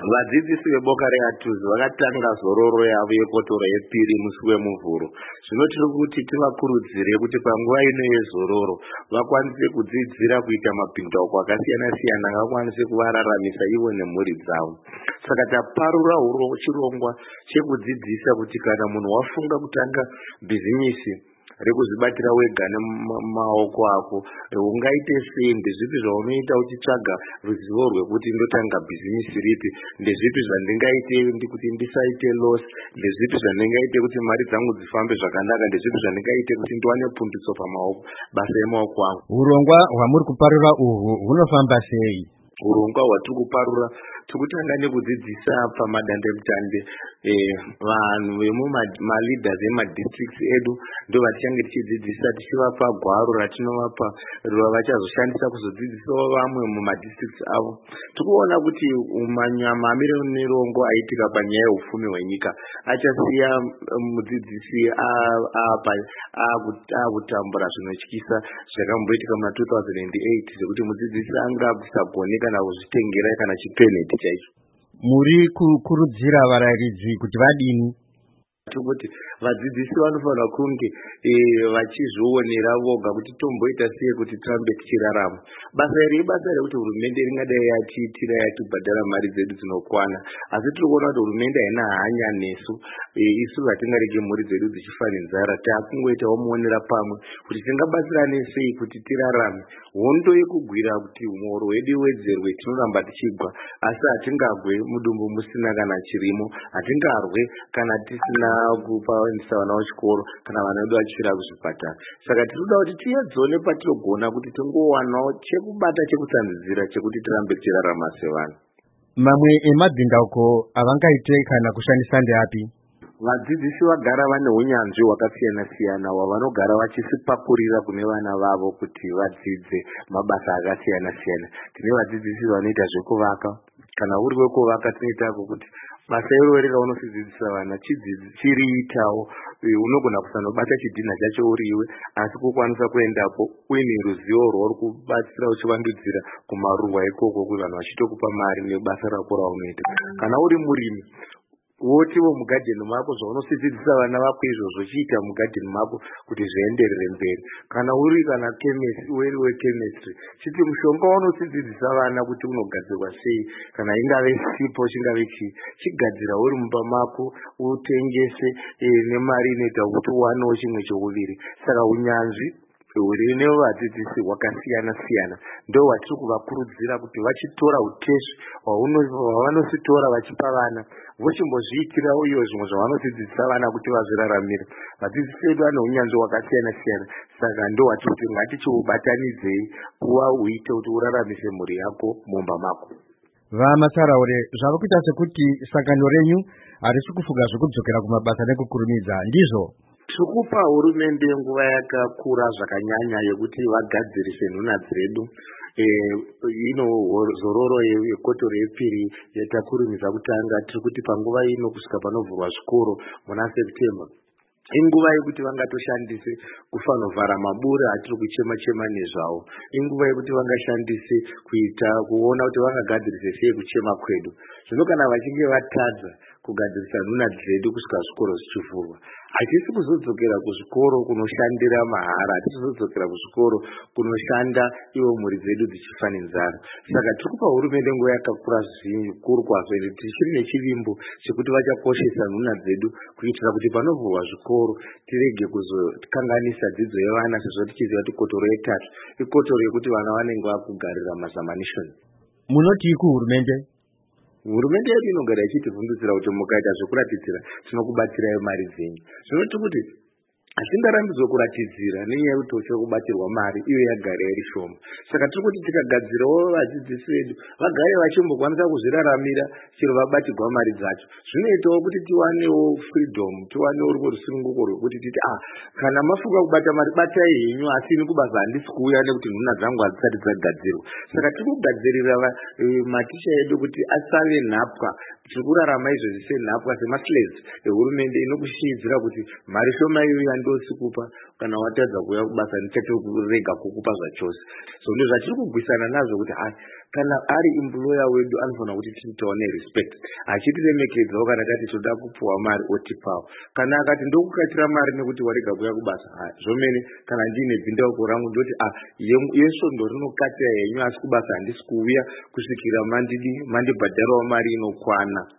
Vadzidzisi veboka reATUZI vakatanga zororo yavo yekotoro yepiri musi wemuvhuro. Zvino tiri kuti tivakurudzire kuti panguva ino yezororo vakwanise kudzidzira kuita mabhindauko akasiyana-siyana vakwanise kuvararamisa ivo nemhuri dzavo. Saka taparura chirongwa chekudzidzisa kuti kana munhu wafunga kutanga bhizinisi rekuzvibatira wega nemaoko ako, ungaite sei? Ndezvipi zvaunoita uchitsvaga ruzivo rwekuti ndotanga bhizinisi ripi? Ndezvipi zvandingaite kuti ndisaite loss? Ndezvipi zvandingaite kuti mari dzangu dzifambe zvakanaka? Ndezvipi zvandingaite kuti ndiwane pundutso pamaoko basa emaoko angu? Urongwa hwamuri kuparura uhwu hunofamba sei? Urongwa hwatiri kuparura tikutanga nekudzidzisa pamadandemutande vanhu vemuleaders emadistricts edu ndo vatichange tichidzidzisa tichivapa gwaro ratinovapa vachazoshandisa kuzodzidzisawo vamwe mumadistricts avo. Tikuona kuti mamiriro nemirongo aitika panyaya yeupfumi hwenyika achasiya mudzidzisi akutambura zvinotyisa zvakamboitika muna2008 zvekuti mudzidzisi anga asagone kana kuzvitengera kana chipeneti chaicho. Muri kukurudzira varairidzi kuti vadini? Kuti vadzidzisi vanofanira kunge vachizvionera voga kuti tomboita sei kuti tirambe tichirarama. Basa iri ibasa rekuti hurumende ringadai yatiitira yatibhadhara mari dzedu dzinokwana, asi tiri kuona kuti hurumende haina hanya nesu isu vatingarege mhuri dzedu dzichifara nzara. Takungoitawo muonera pamwe kuti tingabatsirane sei kuti tirarame. Hondo yekugwira kuti muhoro wedu wedzerwe tinoramba tichigwa, asi hatingagwe mudumbu musina kana chirimo, hatingarwe kana tisina kupaendesa vana vachikoro kana vana vedu vachifira kuzvipatara. Saka tinoda kuti tiedzewo nepatinogona kuti tingowanawo chekubata chekutsanzidzira chekuti tirambe tichirarama sevanhu. Mamwe emabhindauko avangaite kana kushandisa ndeapi? Vadzidzisi vagara vane unyanzvi hwakasiyana-siyana hwavanogara vachisipakurira kune vana vavo kuti vadzidze mabasa akasiyana-siyana. Tine vadzidzisi vanoita zvekuvaka, kana uri wekuvaka tinoitako kuti basa irori raunodzidzisa vana chiriitawo. Unogona kusanobata chidhina chacho uriwe, asi kukwanisa kuendapo uine ruzivo rwauri kubatsira uchivandudzira kumaruwa ikoko kuti vanhu vachitokupa mari nebasa rako raunoita. Kana uri murimi wotiwo mugadheni mako zvaunodzidzisa vana vako izvozvo chiita mugadheni mako kuti zvienderere mberi. Kana uri wechemistry chiti mushonga waunodzidzisa vana kuti unogadzirwa sei, kana ingave sipo chingave chii, chigadzira uri mumba mako utengese nemari inoita kuti uwanewo chimwe chokuviri. Saka unyanzvi huri nevadzidzisi hwakasiyana-siyana ndo hwatiri kuvakurudzira kuti vachitora utezu hwavanositora vachipa vana vochimbozviitirawo iyo zvimwe zvavanodzidzisa vana kuti vazviraramire. Vadzidzisi vedu vane unyanzvi hwakasiyana-siyana, saka ndo hwatiri kuti ngatichiubatanidzei kuva uite kuti uraramise mhuri yako mumba mako. Vamasaraure, zvava kuita sekuti sangano renyu harisi kufunga zvekudzokera kumabasa nekukurumidza, ndizvo? Tikupa hurumende nguva yakakura zvakanyanya yekuti vagadzirise nhuna dzedu. Zororo yekotoro yepiri yatakurumidza kutanga, tiri kuti panguva ino kusvika panovhurwa zvikoro muna September inguva yekuti vangatoshandise kufanovhara maburi atiri kuchema-chema nezvavo. Inguva yekuti vangashandise kuona kuti vangagadzirise sei kuchema kwedu. Zvino kana vachinge vatadza kugadzirisa nhuna dzedu kusvika zvikoro zvichivhurwa, hatisi kuzodzokera kuzvikoro kunoshandira mahara, hatisi kuzodzokera kuzvikoro kunoshanda ivo mhuri dzedu dzichifa nenzara. Saka tiri kupa hurumende nguva yakakura zvikuru kwazvo ende tichiri nechivimbo chekuti vachakoshesa nhuna dzedu kuitira kuti panovhurwa zvikoro tirege kuzokanganisa dzidzo yevana, sezvo tichiziva kuti kotoro yetatu ikotoro yekuti vana vanenge vakugarira mazamanishoni. Munoti kuhurumende? Hurumende yedu inogara ichitivhundutsira kuti mukaita zvekuratidzira tinokubatsirai mari dzenyu. Zvinoti kuti hatingarambidzwe kuratidzira nenyaya yekuti tochiri kubatsirwa mari iyo yagara iri shoma. Saka tiri kuti tikagadzirawo vadzidzisi vedu vagare vachimbokwanisa kuzviraramira chero vabatirwa mari dzacho, zvinoitawo kuti tiwanewo freedom, tiwanewo rusununguko rwekuti titi kana mafunga kubata mari batai henyu, asi ini kubasa handisi kuuya nekuti nhuna dzangu hadzisati dzagadzirwa. Saka tiri kugadzirira maticha edu kuti asave nhapwa, tiri kurarama izvozvi senhapwa semaslaves ehurumende inokushidzira kuti mari shoma iyoyo ndosikupa, kana watadza kuuya kubasa ndichatorega kukupa zvachose. So ndizvo zvatiri kugwisana nazvo kuti kana ari employer wedu anofanira kuti tione respect, achitiremekedzawo kana tati toda kupuwa mari otipawo. Kana akati ndokukatira mari nekuti warega kuuya kubasa, zvomene kana ndine bhindauko rangu ndoti yesvondo rinokatira henyu asi kubasa handisi kuuya kusvikira mandibhadharawo mari inokwana.